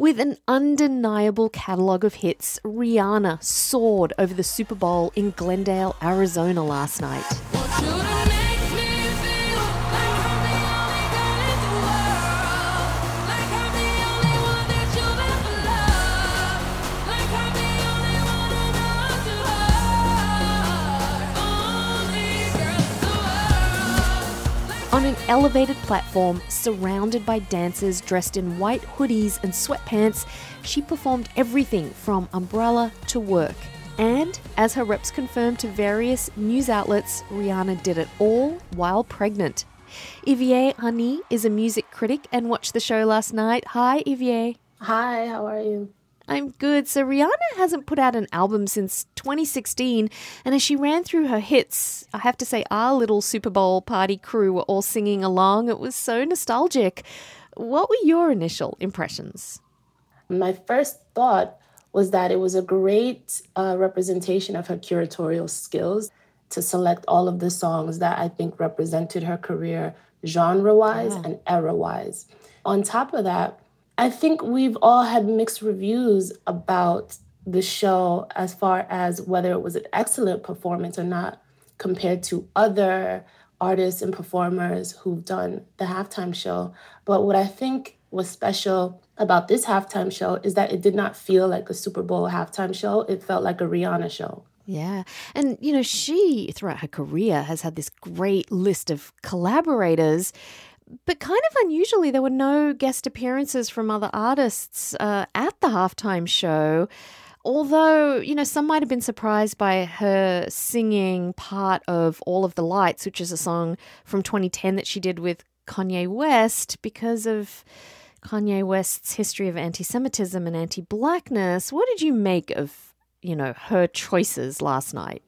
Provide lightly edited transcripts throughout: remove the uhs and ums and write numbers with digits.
With an undeniable catalogue of hits, Rihanna soared over the Super Bowl in Glendale, Arizona last night. On an elevated platform, surrounded by dancers dressed in white hoodies and sweatpants, she performed everything from Umbrella to Work. And, as her reps confirmed to various news outlets, Rihanna did it all while pregnant. Ivier Hani is a music critic and watched the show last night. Hi, Ivier. Hi, how are you? I'm good. So Rihanna hasn't put out an album since 2016, and as she ran through her hits, I have to say our little Super Bowl party crew were all singing along. It was so nostalgic. What were your initial impressions? My first thought was that it was a great representation of her curatorial skills to select all of the songs that I think represented her career genre-wise and era-wise. On top of that, I think we've all had mixed reviews about the show as far as whether it was an excellent performance or not compared to other artists and performers who've done the halftime show. But what I think was special about this halftime show is that it did not feel like a Super Bowl halftime show. It felt like a Rihanna show. Yeah. And, she, throughout her career, has had this great list of collaborators. But kind of unusually, there were no guest appearances from other artists at the halftime show. Although, some might have been surprised by her singing part of All of the Lights, which is a song from 2010 that she did with Kanye West because of Kanye West's history of anti-Semitism and anti-Blackness. What did you make of, her choices last night?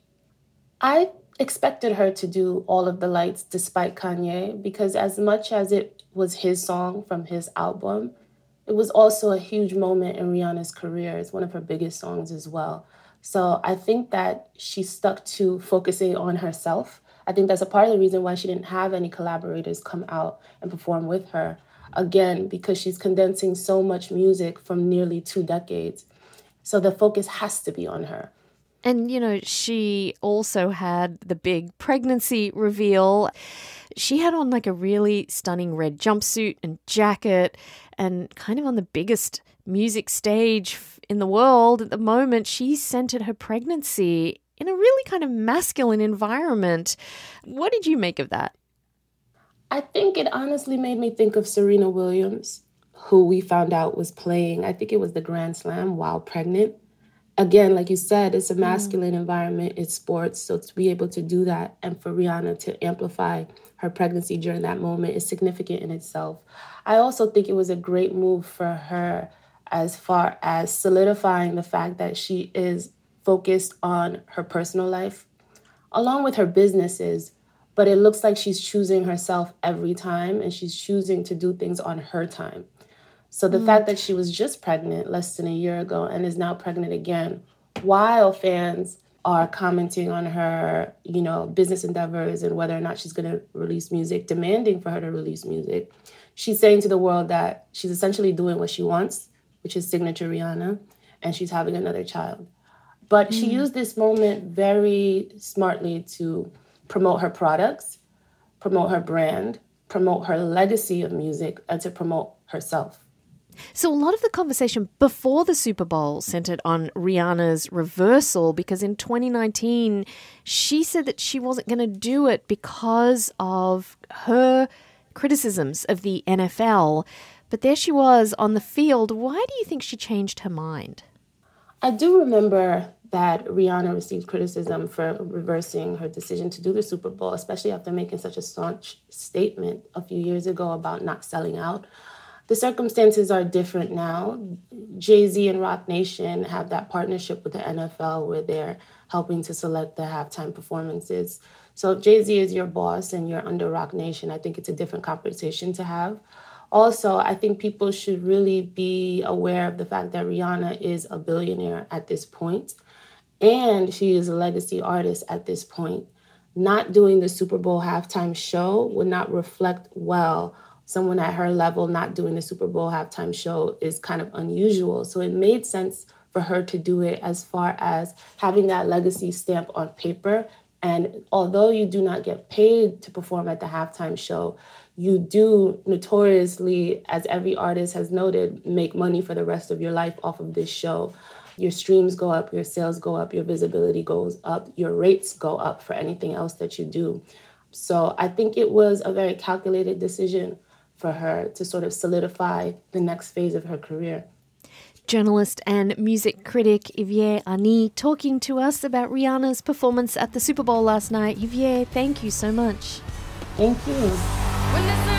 I expected her to do All of the Lights despite Kanye, because as much as it was his song from his album, it was also a huge moment in Rihanna's career. It's one of her biggest songs as well. So I think that she stuck to focusing on herself. I think that's a part of the reason why she didn't have any collaborators come out and perform with her. Again, because she's condensing so much music from nearly 2 decades. So the focus has to be on her. And, she also had the big pregnancy reveal. She had on like a really stunning red jumpsuit and jacket, and kind of on the biggest music stage in the world at the moment, she centered her pregnancy in a really kind of masculine environment. What did you make of that? I think it honestly made me think of Serena Williams, who we found out was playing, I think it was the Grand Slam while pregnant. Again, like you said, it's a masculine environment, it's sports. So to be able to do that and for Rihanna to amplify her pregnancy during that moment is significant in itself. I also think it was a great move for her as far as solidifying the fact that she is focused on her personal life, along with her businesses. But it looks like she's choosing herself every time, and she's choosing to do things on her time. So the fact that she was just pregnant less than a year ago and is now pregnant again, while fans are commenting on her, business endeavors and whether or not she's going to release music, demanding for her to release music, she's saying to the world that she's essentially doing what she wants, which is signature Rihanna, and she's having another child. But she used this moment very smartly to promote her products, promote her brand, promote her legacy of music, and to promote herself. So a lot of the conversation before the Super Bowl centered on Rihanna's reversal, because in 2019, she said that she wasn't going to do it because of her criticisms of the NFL. But there she was on the field. Why do you think she changed her mind? I do remember that Rihanna received criticism for reversing her decision to do the Super Bowl, especially after making such a staunch statement a few years ago about not selling out. The circumstances are different now. Jay-Z and Roc Nation have that partnership with the NFL where they're helping to select the halftime performances. So if Jay-Z is your boss and you're under Roc Nation, I think it's a different conversation to have. Also, I think people should really be aware of the fact that Rihanna is a billionaire at this point, and she is a legacy artist at this point. Not doing the Super Bowl halftime show would not reflect well someone at her level not doing the Super Bowl halftime show is kind of unusual. So it made sense for her to do it as far as having that legacy stamp on paper. And although you do not get paid to perform at the halftime show, you do notoriously, as every artist has noted, make money for the rest of your life off of this show. Your streams go up, your sales go up, your visibility goes up, your rates go up for anything else that you do. So I think it was a very calculated decision for her to sort of solidify the next phase of her career. Journalist and music critic Yvier Ani talking to us about Rihanna's performance at the Super Bowl last night. Yvier, thank you so much. Thank you.